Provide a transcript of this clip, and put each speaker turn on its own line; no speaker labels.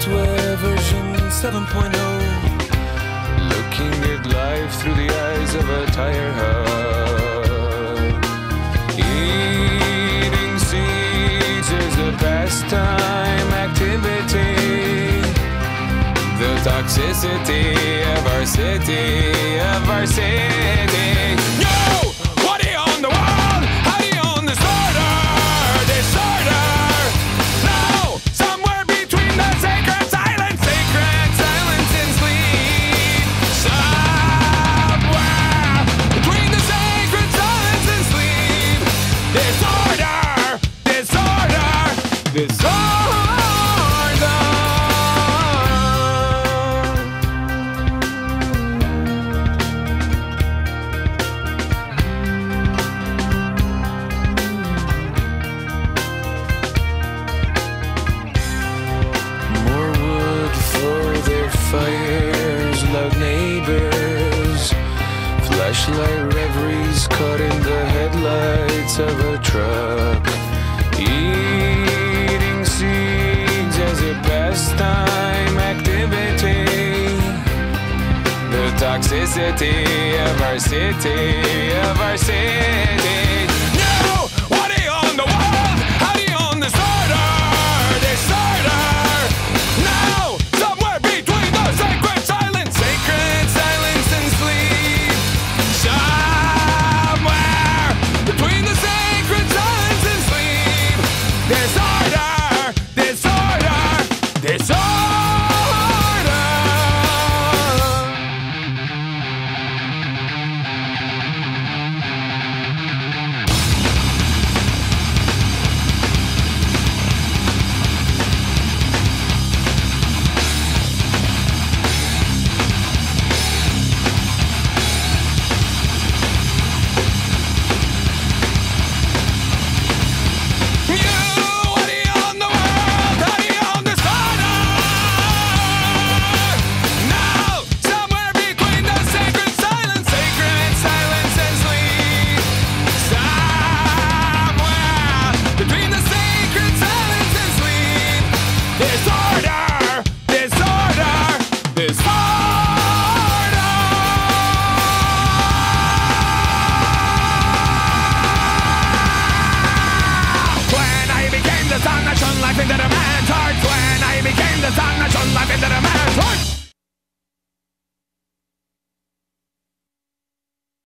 software version 7.0, looking at life through the eyes of a tire hub. Eating seeds is a pastime activity. The toxicity of our city, No! What do you own the world? How do you own disorder? No! Somewhere between the sacred silence and sleep. Somewhere between the sacred silence and sleep. Disorder. Fires, loud neighbors, flashlight reveries caught in the headlights of a truck. Eating seeds as a pastime activity. The toxicity of our city. No! What do you own the world? How do you own disorder? No! Sacred silence and sleep. Somewhere between the sacred silence and sleep. Disorder. Life into the man's heart. When I became the sun that shone life into the man's heart.